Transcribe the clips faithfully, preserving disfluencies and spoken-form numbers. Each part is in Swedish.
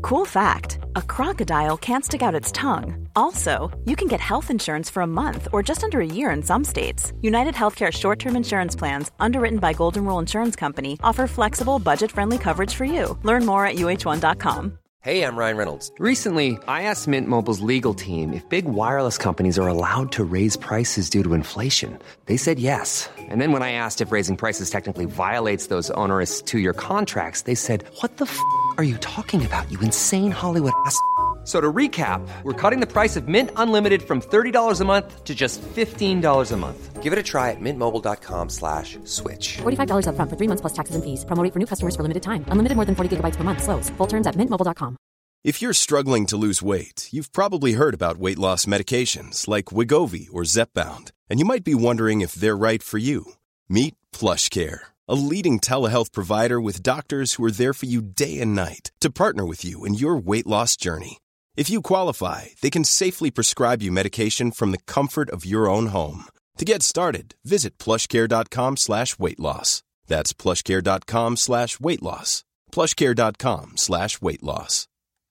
Cool fact, a crocodile can't stick out its tongue. Also, you can get health insurance for a month or just under a year in some states. United Healthcare short-term insurance plans, underwritten by Golden Rule Insurance Company, offer flexible, budget-friendly coverage for you. Learn more at U H one dot com. Hey, I'm Ryan Reynolds. Recently, I asked Mint Mobile's legal team if big wireless companies are allowed to raise prices due to inflation. They said yes. And then when I asked if raising prices technically violates those onerous two-year contracts, they said, what the f*** are you talking about, you insane Hollywood ass f- So to recap, we're cutting the price of Mint Unlimited from thirty dollars a month to just fifteen dollars a month. Give it a try at mintmobile.com slash switch. forty-five dollars up front for three months plus taxes and fees. Promo rate for new customers for limited time. Unlimited more than forty gigabytes per month. Slows full terms at mint mobile dot com. If you're struggling to lose weight, you've probably heard about weight loss medications like Wegovy or Zepbound, and you might be wondering if they're right for you. Meet PlushCare, a leading telehealth provider with doctors who are there for you day and night to partner with you in your weight loss journey. If you qualify, they can safely prescribe you medication from the comfort of your own home. To get started, visit plushcare.com slash weight loss. That's plushcare.com slash weight loss. plushcare.com slash weight loss.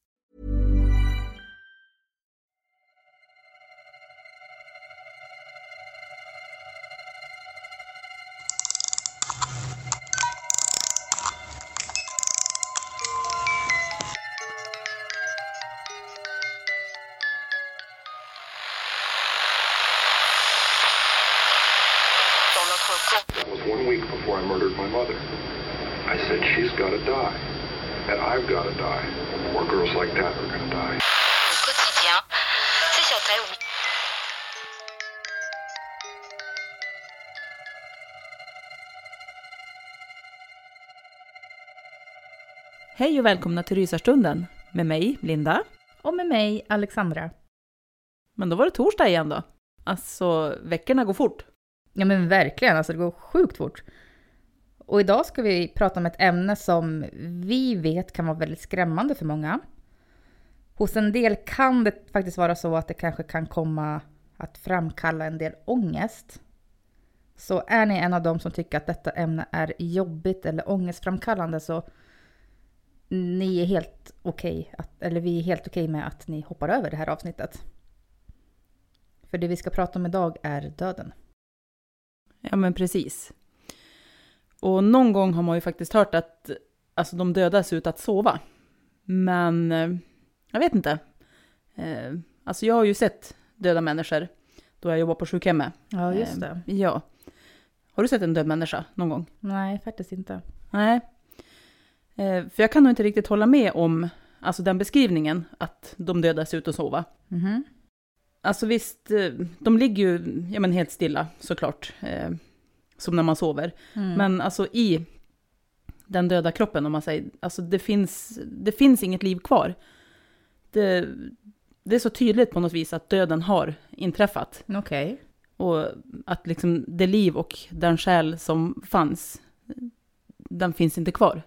That was one week before I murdered my mother. I said, she's got to die. And I've got to die. More girls like that are going to die. Au quotidien, c'est sur ta oui. Hej och välkomna till Rysarstunden med mig, Linda. Och med mig, Alexandra. Men då var det torsdag igen då. Alltså, veckorna går fort. Ja men verkligen, alltså det går sjukt fort. Och idag ska vi prata om ett ämne som vi vet kan vara väldigt skrämmande för många. Hos en del kan det faktiskt vara så att det kanske kan komma att framkalla en del ångest. Så är ni en av dem som tycker att detta ämne är jobbigt eller ångestframkallande, så ni är helt okej, att, eller vi är helt okej med att ni hoppar över det här avsnittet. För det vi ska prata om idag är döden. Ja men precis. Och någon gång har man ju faktiskt hört att alltså, de döda ser ut att sova. Men eh, jag vet inte. Eh, alltså jag har ju sett döda människor då jag jobbar på sjukhemmet. Ja just det. Eh, ja. Har du sett en död människa någon gång? Nej, faktiskt inte. Nej. Eh, för jag kan nog inte riktigt hålla med om alltså, den beskrivningen att de döda ser ut att sova. Mhm. Alltså visst, de ligger ju ja, men helt stilla såklart, eh, som när man sover. Mm. Men alltså i den döda kroppen, om man säger, alltså det finns, det finns inget liv kvar. Det, det är så tydligt på något vis att döden har inträffat. Okej. Okay. Och att liksom det liv och den själ som fanns, den finns inte kvar.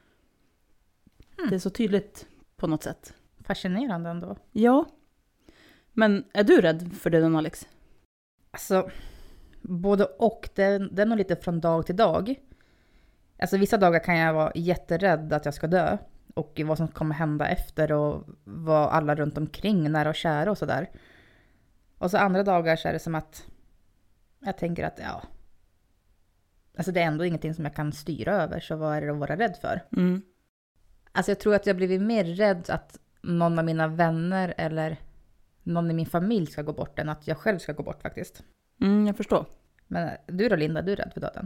Mm. Det är så tydligt på något sätt. Fascinerande ändå. Ja. Men är du rädd för döden, Alex? Alltså, både och. Det, det är nog lite från dag till dag. Alltså vissa dagar kan jag vara jätterädd att jag ska dö. Och vad som kommer hända efter och vad alla runt omkring, nära och kära och sådär. Och så andra dagar så är det som att jag tänker att ja, alltså det är ändå ingenting som jag kan styra över, så vad är det att vara rädd för? Mm. Alltså jag tror att jag blivit mer rädd att någon av mina vänner eller någon i min familj ska gå bort än att jag själv ska gå bort faktiskt. Mm, jag förstår. Men du då Linda, du är rädd för döden?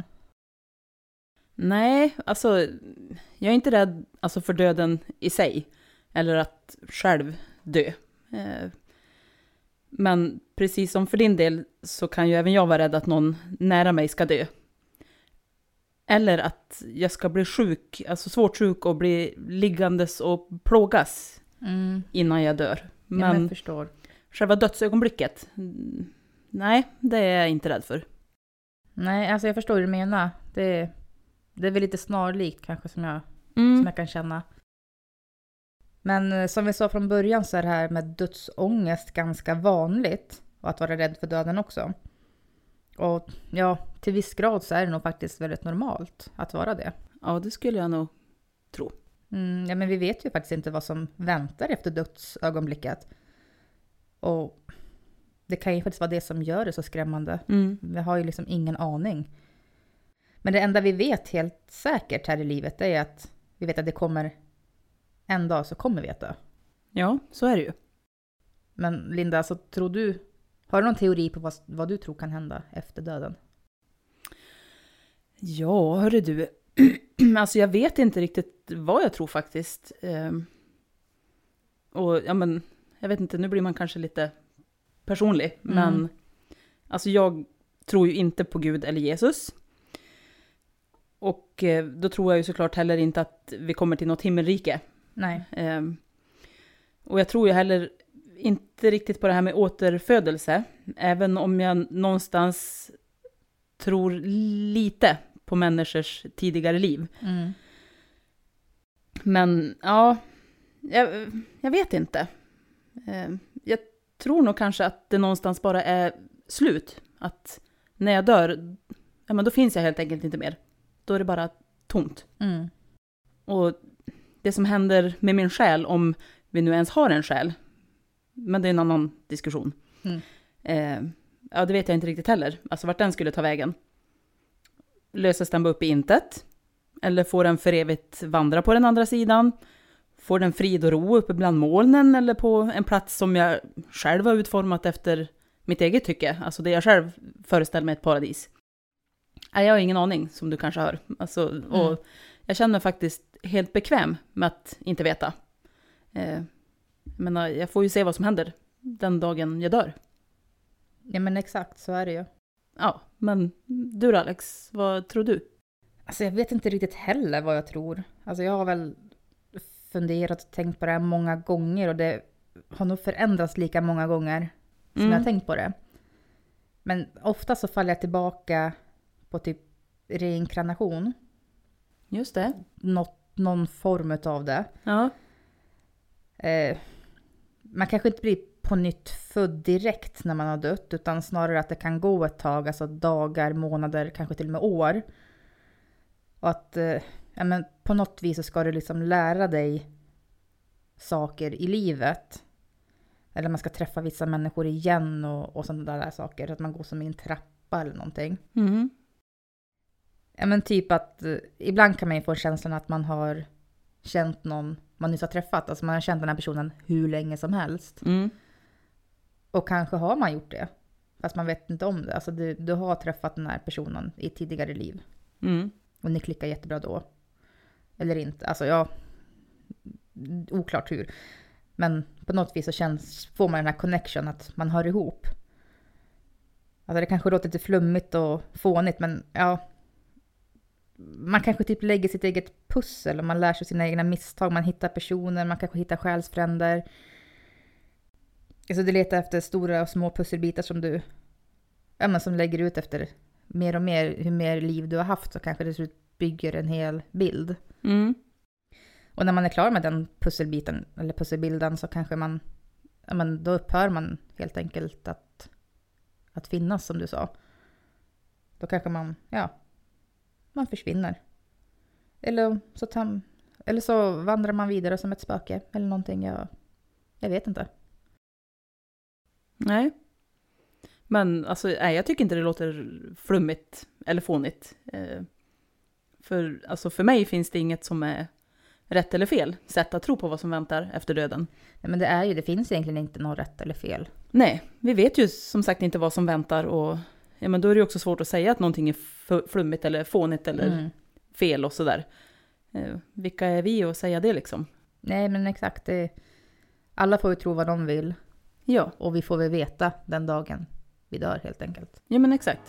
Nej, alltså jag är inte rädd alltså, för döden i sig. Eller att själv dö. Eh, men precis som för din del så kan ju även jag vara rädd att någon nära mig ska dö. Eller att jag ska bli sjuk, alltså svårt sjuk och bli liggandes och plågas mm. innan jag dör. Men, ja, men jag förstår. Själva dödsögonblicket, nej, det är jag inte rädd för. Nej, alltså jag förstår hur du menar. Det, det är väl lite snarlikt kanske som jag, mm. som jag kan känna. Men som vi sa från början så är det här med dödsångest ganska vanligt. Och att vara rädd för döden också. Och ja, till viss grad så är det nog faktiskt väldigt normalt att vara det. Ja, det skulle jag nog tro. Mm, ja, men vi vet ju faktiskt inte vad som väntar efter dödsögonblicket. Och det kan ju faktiskt vara det som gör det så skrämmande. Mm. Vi har ju liksom ingen aning. Men det enda vi vet helt säkert här i livet är att vi vet att det kommer en dag så kommer vi att dö. Ja, så är det ju. Men Linda, så tror du, har du någon teori på vad, vad du tror kan hända efter döden? Ja, hörru du. Alltså jag vet inte riktigt vad jag tror faktiskt. Ehm, och ja men, jag vet inte, nu blir man kanske lite personlig. Mm. Men alltså jag tror ju inte på Gud eller Jesus. Och eh, då tror jag ju såklart heller inte att vi kommer till något himmelrike. Nej. Ehm, och jag tror ju heller inte riktigt på det här med återfödelse. Även om jag någonstans tror lite på människors tidigare liv. Mm. Men ja, jag, jag vet inte. Ehm, jag tror nog kanske att det någonstans bara är slut. Att när jag dör, ja, men då finns jag helt enkelt inte mer. Då är det bara tomt. Mm. Och det som händer med min själ, om vi nu ens har en själ, men det är en annan diskussion. Mm. Eh, ja, det vet jag inte riktigt heller. Alltså vart den skulle ta vägen. Löses den bara upp i intet? Eller får den för evigt vandra på den andra sidan? Får den frid och ro uppe bland molnen? Eller på en plats som jag själv har utformat efter mitt eget tycke? Alltså det jag själv föreställer mig ett paradis. Jag har ingen aning, som du kanske hör. Alltså, Mm. och jag känner mig faktiskt helt bekväm med att inte veta. Eh, men jag får ju se vad som händer den dagen jag dör. Ja men exakt, så är det ju. Ja, men du då, Alex, vad tror du? Alltså jag vet inte riktigt heller vad jag tror. Alltså jag har väl funderat och tänkt på det här många gånger. Och det har nog förändrats lika många gånger som Mm. jag har tänkt på det. Men ofta så faller jag tillbaka på typ reinkarnation. Just det. Något, någon form av det. Ja. Eh, man kanske inte blir på nytt född direkt när man har dött. Utan snarare att det kan gå ett tag. Alltså dagar, månader, kanske till och med år. Och att eh, ja, men på något vis så ska du liksom lära dig saker i livet. Eller man ska träffa vissa människor igen och, och sådana där saker. Att man går som i en trappa eller någonting. Mm. Ja men typ att eh, ibland kan man ju få känslan att man har känt någon man nyss har träffat. Alltså man har känt den här personen hur länge som helst. Mm. Och kanske har man gjort det. Fast man vet inte om det. Alltså du, du har träffat den här personen i ett tidigare liv. Mm. Och ni klickar jättebra då. Eller inte. Alltså ja. Oklart hur. Men på något vis så känns, får man den här connection att man hör ihop. Alltså det kanske låter lite flummigt och fånigt. Men ja. Man kanske typ lägger sitt eget pussel. Och man lär sig sina egna misstag. Man hittar personer. Man kanske hittar själsfränder. Alltså du letar efter stora och små pusselbitar som du. Ja men som lägger ut efter mer och mer, hur mer liv du har haft så kanske det till slut bygger en hel bild. Mm. Och när man är klar med den pusselbiten eller pusselbilden så kanske man, ja men då upphör man helt enkelt att, att finnas som du sa. Då kanske man, ja, man försvinner. Eller så, tar, eller så vandrar man vidare som ett spöke eller någonting, jag, jag vet inte. Nej. Men alltså, nej, jag tycker inte det låter flummigt eller fånigt. Eh, för, alltså, för mig finns det inget som är rätt eller fel sätt att tro på vad som väntar efter döden. Nej, men det är ju, det finns egentligen inte något rätt eller fel. Nej, vi vet ju som sagt inte vad som väntar och ja, men då är det ju också svårt att säga att någonting är f- flummigt eller fånigt eller Mm. fel och sådär. Eh, vilka är vi att säga det liksom? Nej men exakt, det, alla får ju tro vad de vill. Ja, Och vi får väl veta den dagen vi dör helt enkelt. ja men exakt.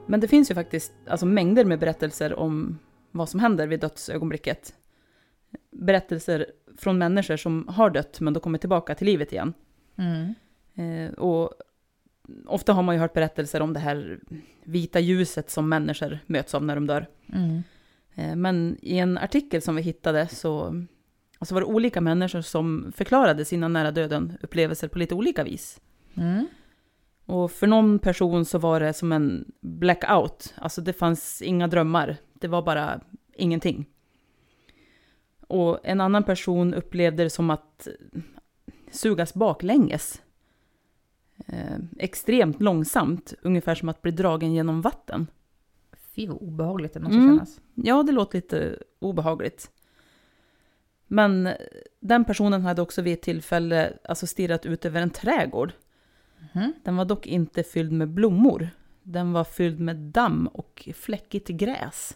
Men det finns ju faktiskt alltså, mängder med berättelser om vad som händer vid dödsögonblicket. Berättelser från människor som har dött men då kommer tillbaka till livet igen. Mm. Eh, och ofta har man ju hört berättelser om det här vita ljuset som människor möts av när de dör. Mm. Eh, men i en artikel som vi hittade så alltså var det olika människor som förklarade sina nära döden upplevelser på lite olika vis. Mm. Och för någon person så var det som en blackout. Alltså det fanns inga drömmar. Det var bara ingenting. Och en annan person upplevde det som att sugas baklänges. Eh, extremt långsamt. Ungefär som att bli dragen genom vatten. Fy vad obehagligt det måste Mm. kännas. Ja, det låter lite obehagligt. Men den personen hade också vid ett tillfälle alltså stirrat ut över en trädgård. Mm. Den var dock inte fylld med blommor. Den var fylld med damm och fläckigt gräs.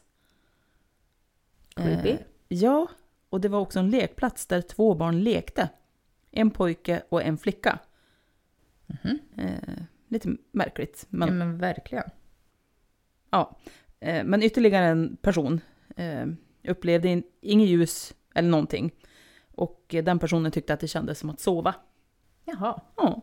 Creepy. Eh, ja, och det var också en lekplats där två barn lekte. En pojke och en flicka. Mm. Eh, lite märkligt. Men, Ja, men verkligen. ja, eh, men ytterligare en person eh, upplevde in, inget ljus eller någonting. Och eh, den personen tyckte att det kändes som att sova. Jaha. Ja.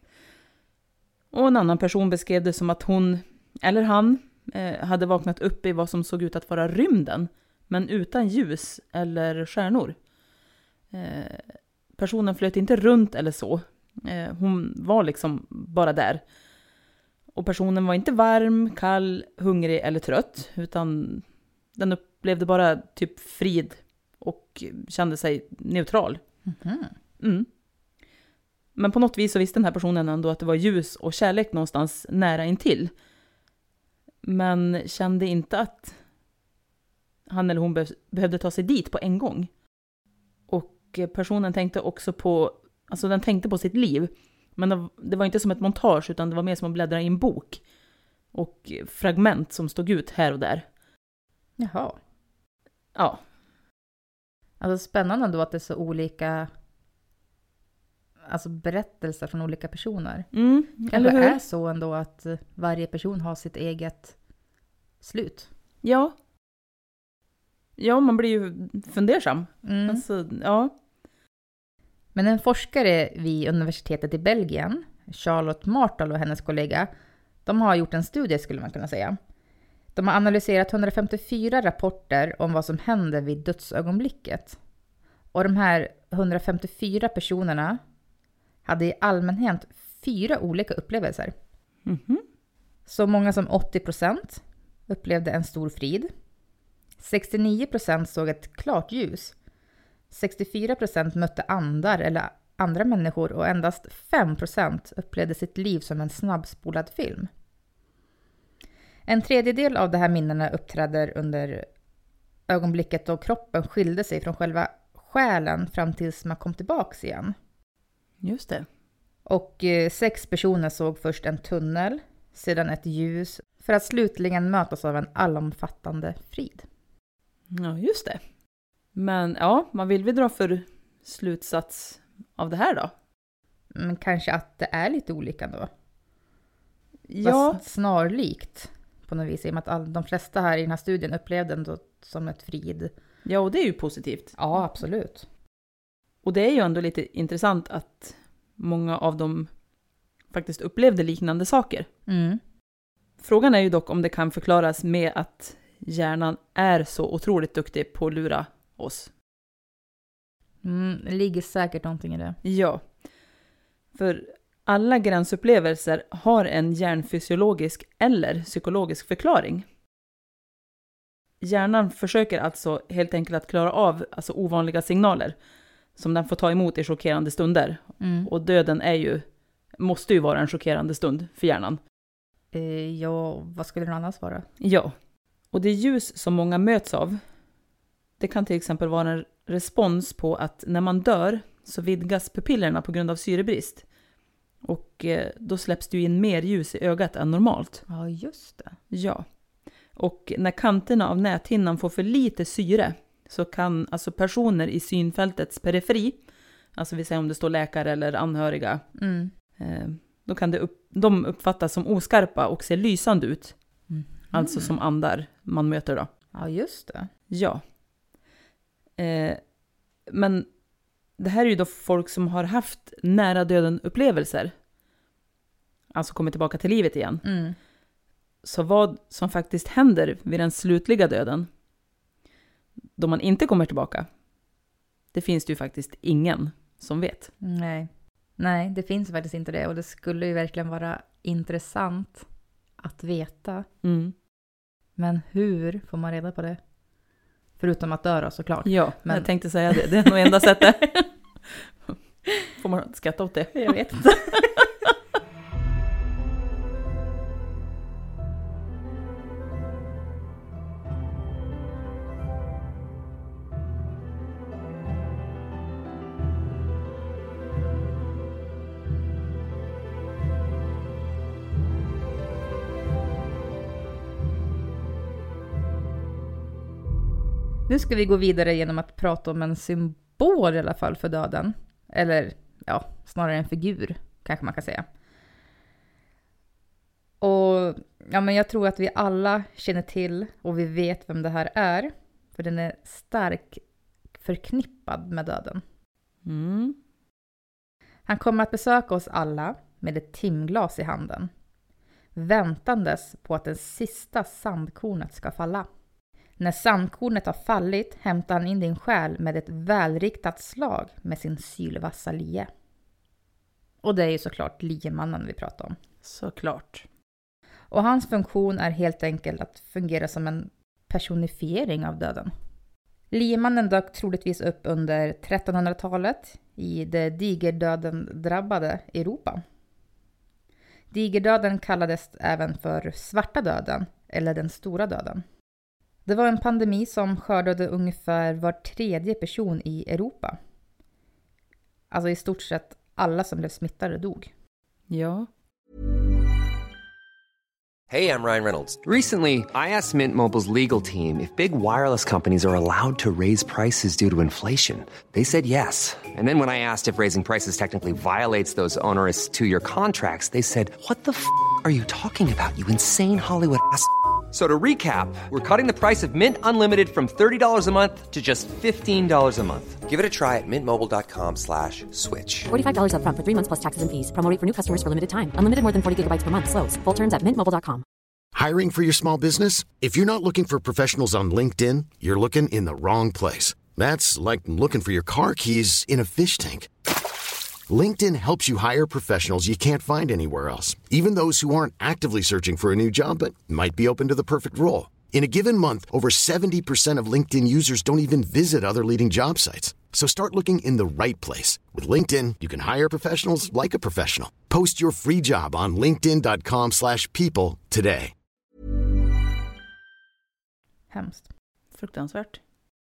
Och en annan person beskrev det som att hon, eller han, eh, hade vaknat upp i vad som såg ut att vara rymden. Men utan ljus eller stjärnor. Eh, personen flöt inte runt eller så. Eh, hon var liksom bara där. Och personen var inte varm, kall, hungrig eller trött. Utan den upplevde bara typ frid och kände sig neutral. Mhm. Mm. Men på något vis så visste den här personen ändå att det var ljus och kärlek någonstans nära intill. Men kände inte att han eller hon be- behövde ta sig dit på en gång. Och personen tänkte också på, alltså den tänkte på sitt liv. Men det, det var inte som ett montage utan det var mer som att bläddra i en bok. Och fragment som stod ut här och där. Jaha. Ja, Alltså spännande då att det är så olika alltså berättelser från olika personer. mm, Kanske eller hur? är så ändå att varje person har sitt eget slut. Ja. Ja, man blir ju fundersam. Mm. Alltså, ja. Men en forskare vid universitetet i Belgien, Charlotte Martel och hennes kollega, de har gjort en studie skulle man kunna säga. De har analyserat hundrafemtiofyra rapporter om vad som händer vid dödsögonblicket. Och de här hundrafemtiofyra personerna hade i allmänhet fyra olika upplevelser. Mhm. Så många som åttio procent upplevde en stor frid. sextionio procent såg ett klart ljus. sextiofyra procent mötte andar eller andra människor och endast fem procent upplevde sitt liv som en snabbspolad film. En tredjedel av de här minnena uppträder under ögonblicket då kroppen skilde sig från själva själen fram tills man kom tillbaks igen. Just det. Och eh, sex personer såg först en tunnel, sedan ett ljus, för att slutligen mötas av en allomfattande frid. Ja, just det. Men ja, vad vill vi dra för slutsats av det här då? Men kanske att det är lite olika då. Ja, Fast snarlikt på något vis. I och med att all, de flesta här i den här studien upplevde ändå som ett frid. ja, och det är ju positivt. Ja, absolut. Och det är ju ändå lite intressant att många av dem faktiskt upplevde liknande saker. Mm. Frågan är ju dock om det kan förklaras med att hjärnan är så otroligt duktig på att lura oss. Mm, det ligger säkert någonting i det. Ja, för alla gränsupplevelser har en hjärnfysiologisk eller psykologisk förklaring. Hjärnan försöker alltså helt enkelt att klara av alltså ovanliga signaler som den får ta emot i chockerande stunder. Mm. Och döden är ju, måste ju vara en chockerande stund för hjärnan. Eh, ja, vad skulle det annars vara? Ja, och det ljus som många möts av, det kan till exempel vara en respons på att när man dör så vidgas pupillerna på grund av syrebrist. Och eh, då släpps det ju in mer ljus i ögat än normalt. Ja, just det. Ja. Och när kanterna av näthinnan får för lite syre så kan alltså personer i synfältets periferi, alltså vi säger om det står läkare eller anhöriga, Mm. eh, då kan det upp, de uppfattas som oskarpa och se lysande ut. Mm. Alltså som andar man möter då. Ja, just det. Ja. Eh, men det här är ju då folk som har haft nära döden upplevelser. Alltså kommit tillbaka till livet igen. Mm. Så vad som faktiskt händer vid den slutliga döden, då man inte kommer tillbaka, det finns det ju faktiskt ingen som vet. Nej. Nej, det finns faktiskt inte det. Och det skulle ju verkligen vara intressant att veta. Mm. Men hur får man reda på det? Förutom att dö då, såklart. Ja, men jag tänkte säga det. Det är nog enda sättet. Får man skratta åt det? Jag vet inte. Nu ska vi gå vidare genom att prata om en symbol i alla fall för döden. Eller ja, snarare en figur kanske man kan säga. Och ja, men jag tror att vi alla känner till och vi vet vem det här är. För den är starkt förknippad med döden. Mm. Han kommer att besöka oss alla med ett timglas i handen. Väntandes på att den sista sandkornet ska falla. När sandkornet har fallit hämtar han in din själ med ett välriktat slag med sin sylvassa lie. Och det är ju såklart liemannen vi pratar om. Såklart. Och hans funktion är helt enkelt att fungera som en personifiering av döden. Liemannen dök troligtvis upp under trettonhundratalet i det digerdöden drabbade Europa. Digerdöden kallades även för svarta döden eller den stora döden. Det var en pandemi som skördade ungefär var tredje person i Europa. Alltså i stort sett alla som blev smittade dog. Ja. Hey, I'm Ryan Reynolds. Recently, I asked Mint Mobile's legal team if big wireless companies are allowed to raise prices due to inflation. They said yes. And then when I asked if raising prices technically violates those onerous two-year contracts, they said, "What the f*** are you talking about, you insane Hollywood ass?" So to recap, we're cutting the price of Mint Unlimited from thirty dollars a month to just fifteen dollars a month. Give it a try at mintmobile.com slash switch. forty-five dollars up front for three months plus taxes and fees. Promo rate for new customers for limited time. Unlimited more than forty gigabytes per month. Slows full terms at mint mobile dot com. Hiring for your small business? If you're not looking for professionals on LinkedIn, you're looking in the wrong place. That's like looking for your car keys in a fish tank. LinkedIn helps you hire professionals you can't find anywhere else, even those who aren't actively searching for a new job but might be open to the perfect role. In a given month, over seventy percent of LinkedIn users don't even visit other leading job sites. So start looking in the right place. With LinkedIn, you can hire professionals like a professional. Post your free job on linkedin.com slash people today. Hemskt. Fruktansvärt.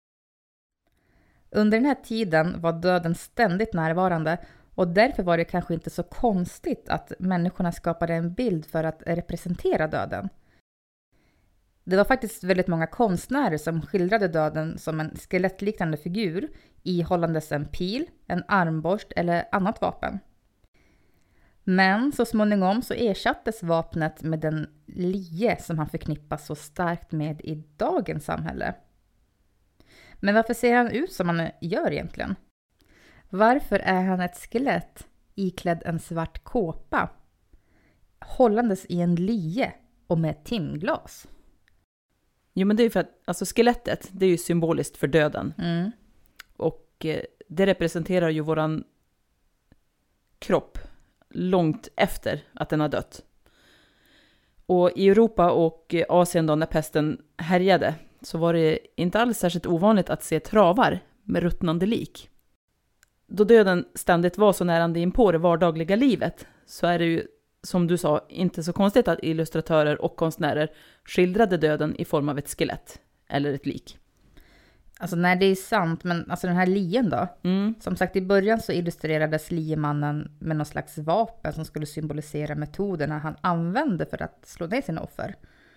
Under den här tiden var döden ständigt närvarande och därför var det kanske inte så konstigt att människorna skapade en bild för att representera döden. Det var faktiskt väldigt många konstnärer som skildrade döden som en skelettliknande figur ihållandes en pil, en armborst eller annat vapen. Men så småningom så ersattes vapnet med den lie som han förknippas så starkt med i dagens samhälle. Men varför ser han ut som han gör egentligen? Varför är han ett skelett iklädd en svart kåpa, hållandes i en lie och med ett timglas? Jo, men det är ju för att alltså skelettet, det är ju symboliskt för döden. Mm. Och eh, det representerar ju våran kropp långt efter att den har dött. Och i Europa och Asien då när pesten härjade så var det inte alls särskilt ovanligt att se travar med ruttnande lik. Då döden ständigt var så närande in på det vardagliga livet så är det ju, som du sa, inte så konstigt att illustratörer och konstnärer skildrade döden i form av ett skelett eller ett lik. Alltså nej, det är sant, men alltså den här lien då? Mm. Som sagt, i början så illustrerades liemannen med någon slags vapen som skulle symbolisera metoderna han använde för att slå ner sina offer.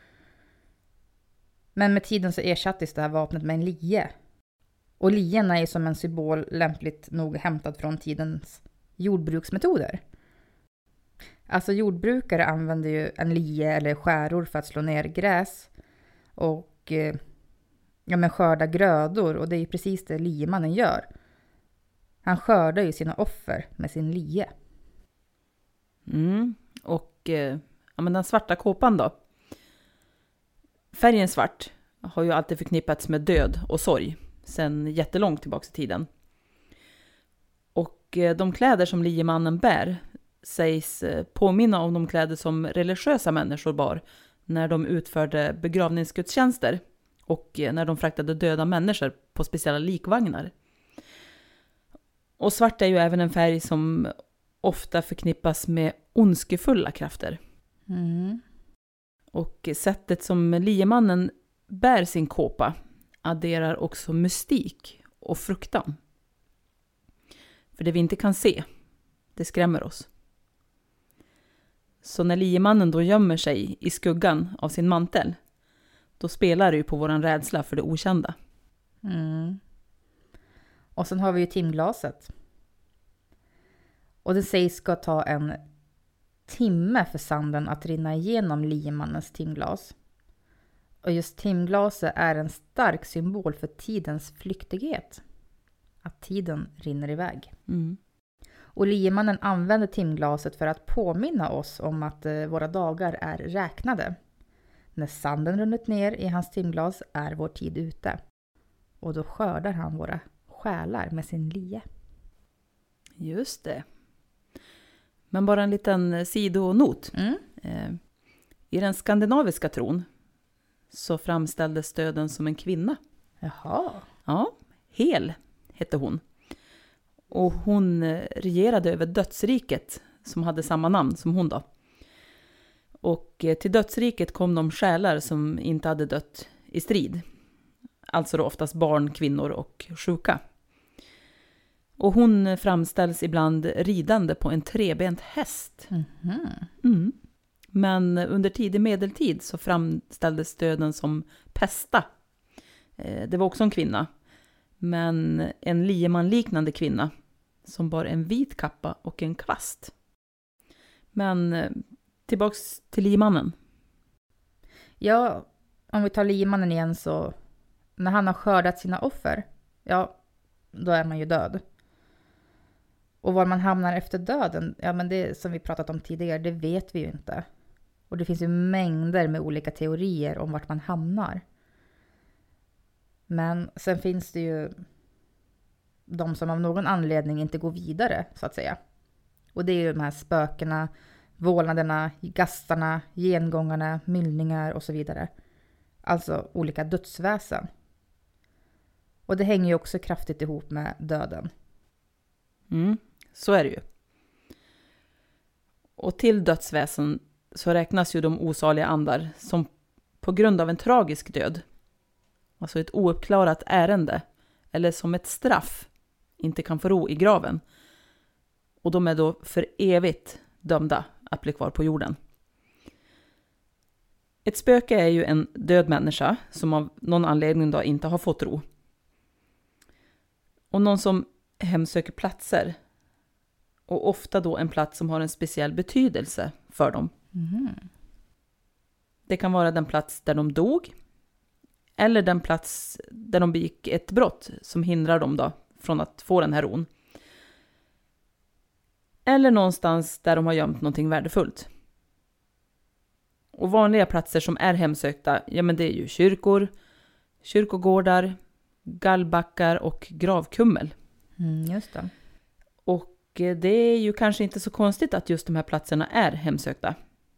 Men med tiden så ersattes det här vapnet med en lie. Och lien är ju som en symbol lämpligt nog hämtad från tidens jordbruksmetoder. Alltså jordbrukare använder ju en lie eller skäror för att slå ner gräs och eh, ja, men skörda grödor. Och det är ju precis det liemannen gör. Han skördar ju sina offer med sin lie. Mm. Och eh, ja, men den svarta kåpan då. Färgen svart har ju alltid förknippats med död och sorg sedan jättelångt tillbaka i tiden. Och eh, de kläder som liemannen bär sägs eh, påminna om de kläder som religiösa människor bar när de utförde begravningsgudstjänster och eh, när de fraktade döda människor på speciella likvagnar. Och svart är ju även en färg som ofta förknippas med ondskefulla krafter. Mm. Och sättet som liemannen bär sin kåpa adderar också mystik och fruktan. För det vi inte kan se, det skrämmer oss. Så när liemannen då gömmer sig i skuggan av sin mantel, då spelar det ju på våran rädsla för det okända. Mm. Och sen har vi ju timglaset. Och det sägs ska ta en timme för sanden att rinna igenom liemannens timglas. Och just timglaset är en stark symbol för tidens flyktighet. Att tiden rinner iväg. Mm. Och liemannen använder timglaset för att påminna oss om att eh, våra dagar är räknade. När sanden runnit ner i hans timglas är vår tid ute. Och då skördar han våra själar med sin lie. Just det. Men bara en liten sidonot. Mm. Eh, I den skandinaviska tron så framställdes döden som en kvinna. Jaha. Ja, Hel hette hon. Och hon regerade över dödsriket som hade samma namn som hon då. Och till dödsriket kom de själar som inte hade dött i strid. Alltså då oftast barn, kvinnor och sjuka. Och hon framställs ibland ridande på en trebent häst. Mm-hmm. Mm. Men under tidig medeltid så framställdes döden som Pesta. Det var också en kvinna. Men en liemanliknande kvinna som bar en vit kappa och en kvast. Men tillbaks till liemannen. Ja, om vi tar liemannen igen så när han har skördat sina offer, ja, då är man ju död. Och var man hamnar efter döden, ja men det som vi pratat om tidigare, det vet vi ju inte. Och det finns ju mängder med olika teorier om vart man hamnar. Men sen finns det ju de som av någon anledning inte går vidare, så att säga. Och det är ju de här spökena, vålnaderna, gastarna, gengångarna, myllningar och så vidare. Alltså olika dödsväsen. Och det hänger ju också kraftigt ihop med döden. Mm, så är det ju. Och till dödsväsen så räknas ju de osaliga andar som på grund av en tragisk död, alltså ett ouppklarat ärende, eller som ett straff, inte kan få ro i graven. Och de är då för evigt dömda att bli kvar på jorden. Ett spöke är ju en död människa som av någon anledning då inte har fått ro. Och någon som hemsöker platser. Och ofta då en plats som har en speciell betydelse för dem. Mm. Det kan vara den plats där de dog. Eller den plats där de begick ett brott som hindrar dem då från att få den här ron. Eller någonstans där de har gömt någonting värdefullt. Och vanliga platser som är hemsökta, ja men det är ju kyrkor, kyrkogårdar, gallbackar och gravkummel. Mm, just det. Och det är ju kanske inte så konstigt att just de här platserna är hemsökta.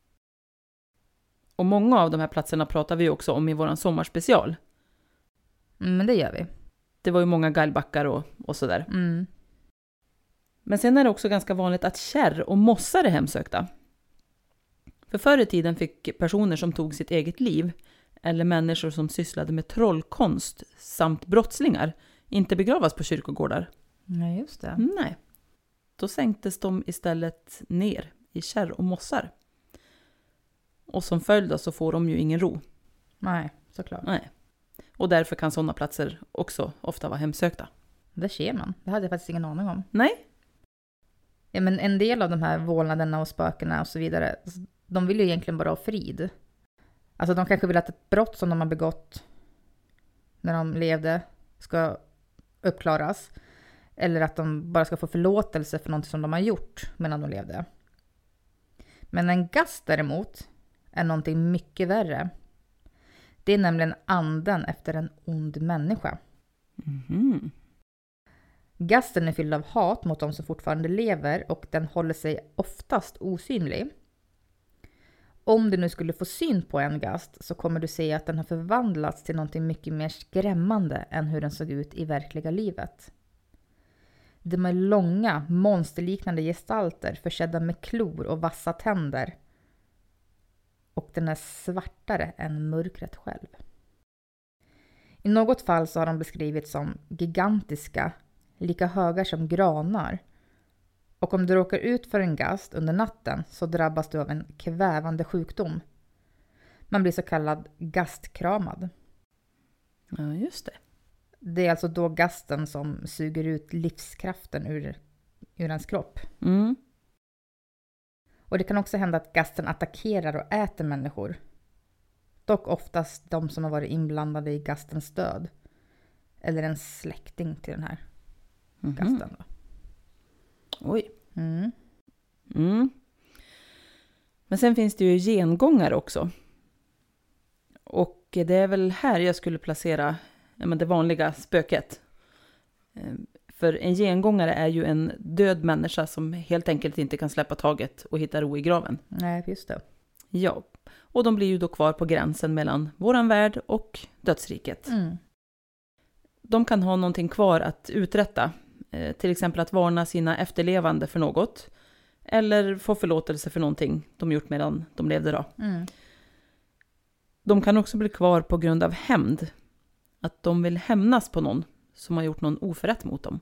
Och många av de här platserna pratar vi också om i våran sommarspecial. Mm, men det gör vi. Det var ju många gallbackar och, och sådär. Mm. Men sen är det också ganska vanligt att kärr och mossar är hemsökta. För förr i tiden fick personer som tog sitt eget liv eller människor som sysslade med trollkonst samt brottslingar inte begravas på kyrkogårdar. Nej, just det. Nej. Då sänktes de istället ner i kärr och mossar. Och som följd så får de ju ingen ro. Nej, såklart. Nej. Och därför kan sådana platser också ofta vara hemsökta. Det ser man. Det hade jag faktiskt ingen aning om. Nej. Ja, men en del av de här vålnaderna och spökena och så vidare, de vill ju egentligen bara ha frid. Alltså de kanske vill att ett brott som de har begått när de levde ska uppklaras. Eller att de bara ska få förlåtelse för något som de har gjort medan de levde. Men en gast däremot är någonting mycket värre. Det är nämligen anden efter en ond människa. Mhm. Gasten är fylld av hat mot de som fortfarande lever och den håller sig oftast osynlig. Om du nu skulle få syn på en gast så kommer du se att den har förvandlats till någonting mycket mer skrämmande än hur den såg ut i verkliga livet. De är långa, monsterliknande gestalter försedda med klor och vassa tänder. Och den är svartare än mörkret själv. I något fall så har de beskrivits som gigantiska, lika höga som granar. Och om du råkar ut för en gast under natten så drabbas du av en kvävande sjukdom. Man blir så kallad gastkramad. Ja, just det. Det är alltså då gasten som suger ut livskraften ur, ur ens kropp. Mm. Och det kan också hända att gasten attackerar och äter människor. Dock oftast de som har varit inblandade i gastens död. Eller en släkting till den här Mhm. gasten. Då. Oj. Mm. Mm. Men sen finns det ju gengångare också. Och det är väl här jag skulle placera ja, men det vanliga spöket. Eh, För en gengångare är ju en död människa som helt enkelt inte kan släppa taget och hitta ro i graven. Nej, just det. Ja, och de blir ju då kvar på gränsen mellan våran värld och dödsriket. Mm. De kan ha någonting kvar att uträtta. Eh, till exempel att varna sina efterlevande för något. Eller få förlåtelse för någonting de gjort medan de levde då. Mm. De kan också bli kvar på grund av hämnd. Att de vill hämnas på någon som har gjort någon oförrätt mot dem.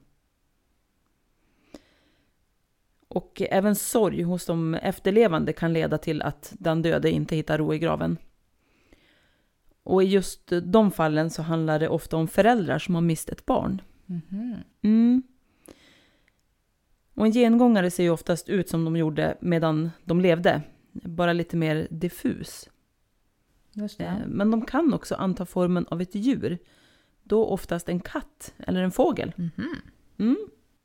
Och även sorg hos de efterlevande kan leda till att den döde inte hittar ro i graven. Och i just de fallen så handlar det ofta om föräldrar som har mist ett barn. Mhm. Mm. Och en gengångare ser ju oftast ut som de gjorde medan de levde. Bara lite mer diffus. Just det. Eh, Men de kan också anta formen av ett djur. Då oftast en katt eller en fågel. Mhm. Mm.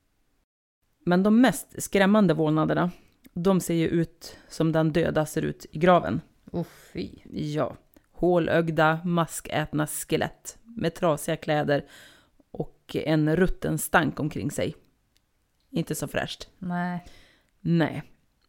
Men de mest skrämmande vålnaderna, de ser ju ut som den döda ser ut i graven. Oh, fy. Ja, hålögda, maskätna skelett med trasiga kläder och en rutten stank omkring sig. Inte så fräscht. Nej. Nej.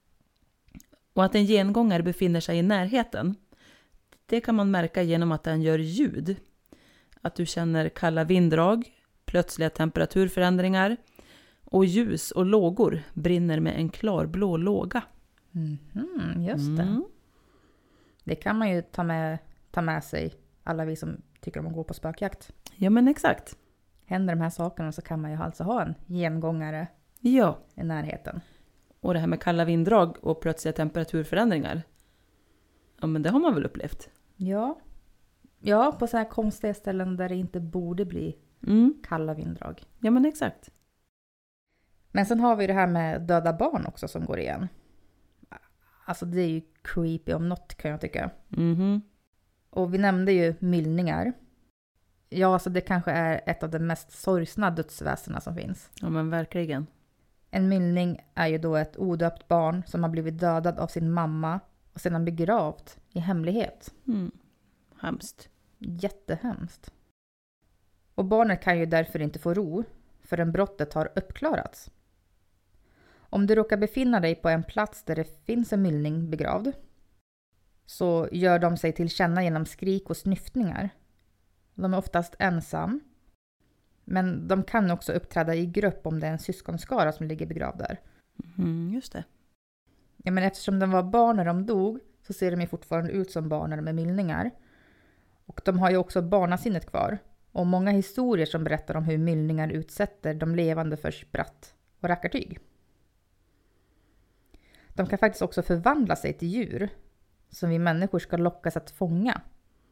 Och att en gengångare befinner sig i närheten, det kan man märka genom att den gör ljud. Att du känner kalla vinddrag, plötsliga temperaturförändringar och ljus och lågor brinner med en klarblå låga. Mhm, just det. Mm. Det kan man ju ta med, ta med sig, alla vi som tycker om att gå på spökjakt. Ja, men exakt. Händer de här sakerna så kan man ju alltså ha en gengångare Ja, i närheten. och det här med kalla vinddrag och plötsliga temperaturförändringar. Ja, men det har man väl upplevt. Ja. Ja, på så här konstiga ställen där det inte borde bli Mm. kalla vinddrag. Ja, men exakt. Men sen har vi det här med döda barn också som går igen. Alltså det är ju creepy om något kan jag tycka. Mhm. Och vi nämnde ju myllningar. Ja, alltså det kanske är ett av de mest sorgsna dödsväsena som finns. Ja, men verkligen. En myllning är ju då ett odöpt barn som har blivit dödad av sin mamma och sedan begravt i hemlighet. Mm. Hemskt. Jättehemskt. Och barnet kan ju därför inte få ro förrän brottet har uppklarats. Om du råkar befinna dig på en plats där det finns en myllning begravd så gör de sig till känna genom skrik och snyftningar. De är oftast ensam. Men de kan också uppträda i grupp om det är en syskonskara som ligger begravd där. Mm, just det. Ja, men eftersom de var barn när de dog så ser de ju fortfarande ut som barn när de är myllningar. Och de har ju också barnasinnet kvar. Och många historier som berättar om hur myllningar utsätter de levande för spratt och rackartyg. De kan faktiskt också förvandla sig till djur som vi människor ska lockas att fånga.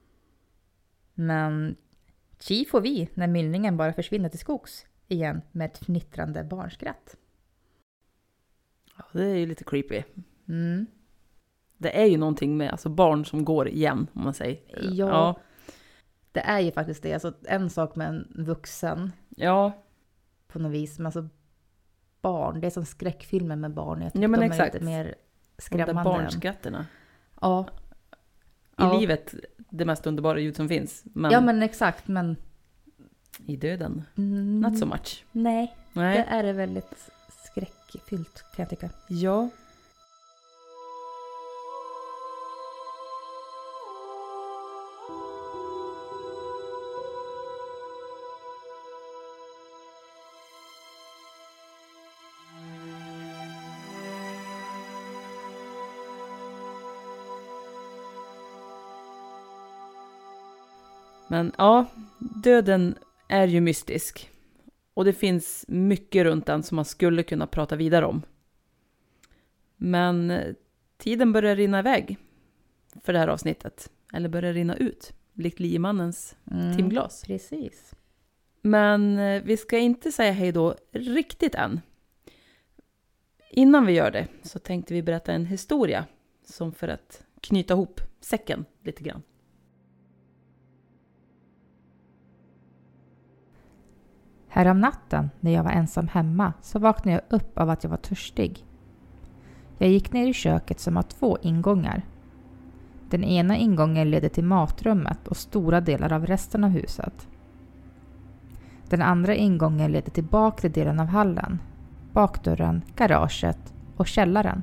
Men tji får vi när myllningen bara försvinner till skogs igen med ett fnittrande barnskratt. Ja, det är ju lite creepy. Mm. Det är ju någonting med alltså, barn som går igen, om man säger. Ja, ja, det är ju faktiskt det. Alltså, en sak med en vuxen. Ja. På något vis. Men alltså barn, det är som skräckfilmer med barn. Jag tycker ja, men de exakt. är lite mer skrämmande. De där barnskratterna. Ja. I ja. livet, det mest underbara ljud som finns. Men ja, men exakt. Men i döden, mm, not so much. Nej, nej, det är det väldigt skräckfyllt kan jag tycka. Ja. Men ja, döden är ju mystisk. Och det finns mycket runt den som man skulle kunna prata vidare om. Men tiden börjar rinna iväg för det här avsnittet. Eller börjar rinna ut, likt liemannens mm, timglas. Precis. Men vi ska inte säga hej då riktigt än. Innan vi gör det så tänkte vi berätta en historia som för att knyta ihop säcken lite grann. Härom natten när jag var ensam hemma så vaknade jag upp av att jag var törstig. Jag gick ner i köket som har två ingångar. Den ena ingången ledde till matrummet och stora delar av resten av huset. Den andra ingången ledde till bakre delen av hallen, bakdörren, garaget och källaren.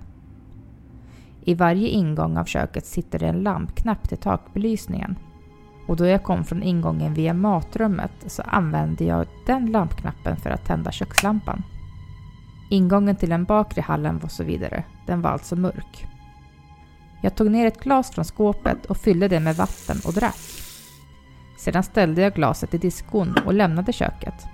I varje ingång av köket sitter det en lampknapp till takbelysningen. Och då jag kom från ingången via matrummet så använde jag den lampknappen för att tända kökslampan. Ingången till den bakre hallen var så vidare. Den var alltså mörk. Jag tog ner ett glas från skåpet och fyllde det med vatten och drack. Sedan ställde jag glaset i diskon och lämnade köket.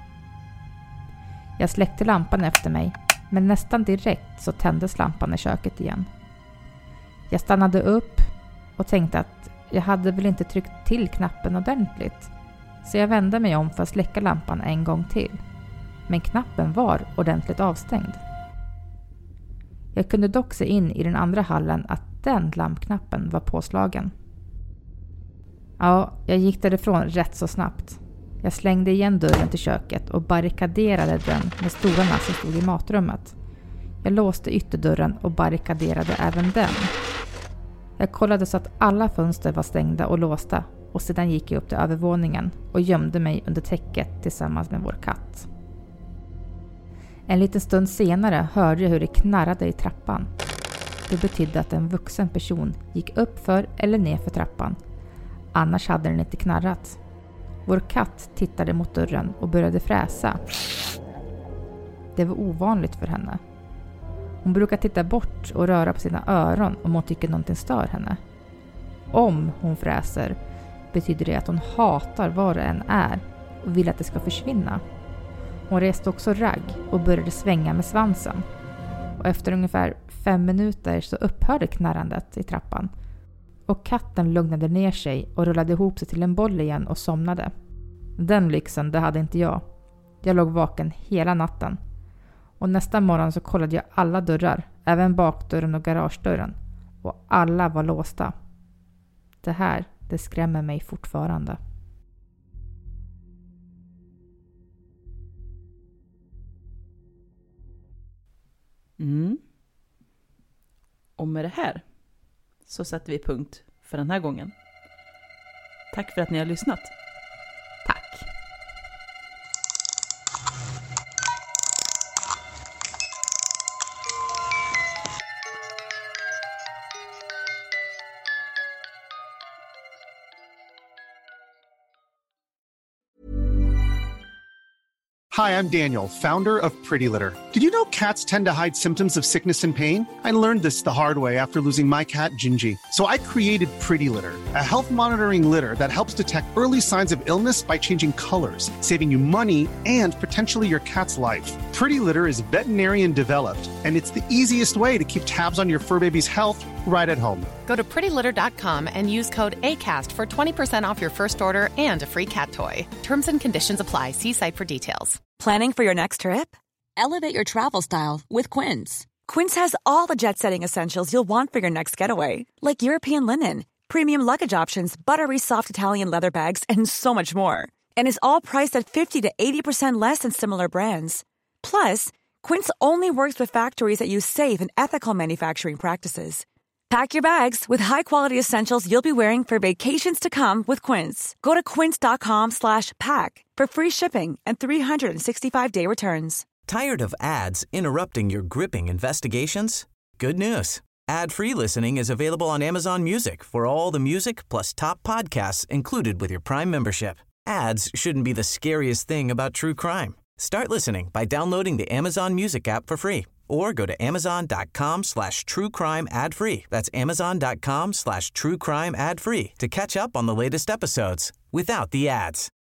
Jag släckte lampan efter mig, men nästan direkt så tändes lampan i köket igen. Jag stannade upp och tänkte att jag hade väl inte tryckt till knappen ordentligt. Så jag vände mig om för att släcka lampan en gång till. Men knappen var ordentligt avstängd. Jag kunde dock se in i den andra hallen att den lampknappen var påslagen. Ja, jag gick därifrån rätt så snabbt. Jag slängde igen dörren till köket och barrikaderade den med stolarna som stod i matrummet. Jag låste ytterdörren och barrikaderade även den. Jag kollade så att alla fönster var stängda och låsta och sedan gick jag upp till övervåningen och gömde mig under täcket tillsammans med vår katt. En liten stund senare hörde jag hur det knarrade i trappan. Det betydde att en vuxen person gick upp för eller ner för trappan. Annars hade den inte knarrat. Vår katt tittade mot dörren och började fräsa. Det var ovanligt för henne. Hon brukar titta bort och röra på sina öron om hon tycker någonting stör henne. Om hon fräser betyder det att hon hatar vad det än är och vill att det ska försvinna. Hon reste också ragg och började svänga med svansen. Och efter ungefär fem minuter så upphörde knarrandet i trappan. Och katten lugnade ner sig och rullade ihop sig till en boll igen och somnade. Den lyxen, det hade inte jag. Jag låg vaken hela natten. Och nästa morgon så kollade jag alla dörrar, även bakdörren och garagedörren. Och alla var låsta. Det här, det skrämmer mig fortfarande. Mm. Och med det här så sätter vi punkt för den här gången. Tack för att ni har lyssnat. Tack. Hi, I'm Daniel, founder of Pretty Litter. Did you know cats tend to hide symptoms of sickness and pain? I learned this the hard way after losing my cat, Gingy. So I created Pretty Litter, a health monitoring litter that helps detect early signs of illness by changing colors, saving you money and potentially your cat's life. Pretty Litter is veterinarian developed, and it's the easiest way to keep tabs on your fur baby's health right at home. Go to pretty litter dot com and use code ACAST for twenty percent off your first order and a free cat toy. Terms and conditions apply. See site for details. Planning for your next trip? Elevate your travel style with Quince. Quince has all the jet-setting essentials you'll want for your next getaway, like European linen, premium luggage options, buttery soft Italian leather bags, and so much more. And is all priced at fifty to eighty percent less than similar brands. Plus, Quince only works with factories that use safe and ethical manufacturing practices. Pack your bags with high-quality essentials you'll be wearing for vacations to come with Quince. Go to quince.com slash pack for free shipping and three sixty-five day returns. Tired of ads interrupting your gripping investigations? Good news. Ad-free listening is available on Amazon Music for all the music plus top podcasts included with your Prime membership. Ads shouldn't be the scariest thing about true crime. Start listening by downloading the Amazon Music app for free or go to amazon.com slash true crime ad free. That's amazon.com slash true crime ad free to catch up on the latest episodes without the ads.